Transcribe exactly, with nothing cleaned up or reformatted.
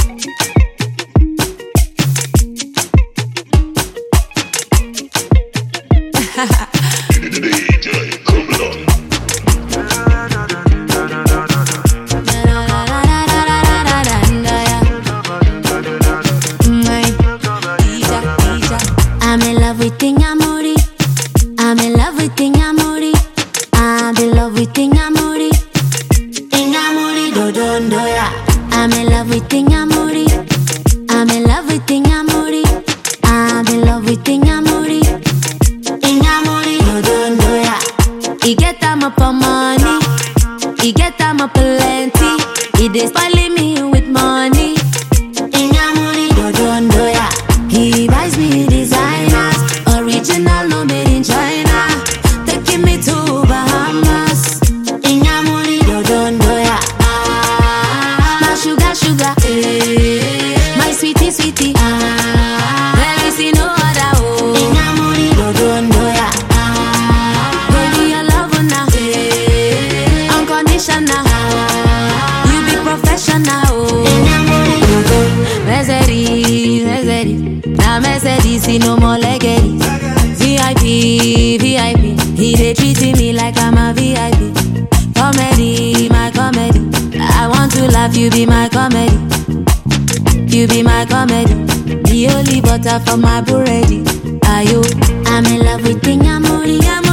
I'm in love with Tingamuri. I'm in love with Tingamuri. I'm in love with Tingamuri. Tingamuri do don do ya. I'm in love with Tingamuri. I'm in love with Tingamuri. I'm in love with Tingamuri. Tingamuri do don do ya. He get them up for money. He get them up plenty. He dey spoiling me with money. Tingamuri do don do ya. He buys me designers, original, no made in China. Taking me to Bahamas. Ingamuri do don do ya. My sugar, sugar, eh. My sweetie, sweetie, ah. There is no other, oh. Ingamuri do don do ya. Baby, your love now, eh. Unconditional, you be professional, oh. Ingamuri do don. Mercedes, Mercedes. Now Mercedes, no more leggings. V I P, V I P. He dey treating me like I'm a V I P. Comedy, my comedy. I want to laugh, you be my comedy. You be my comedy. The only butter for my bread. Are you? I'm in love with Tingamuri.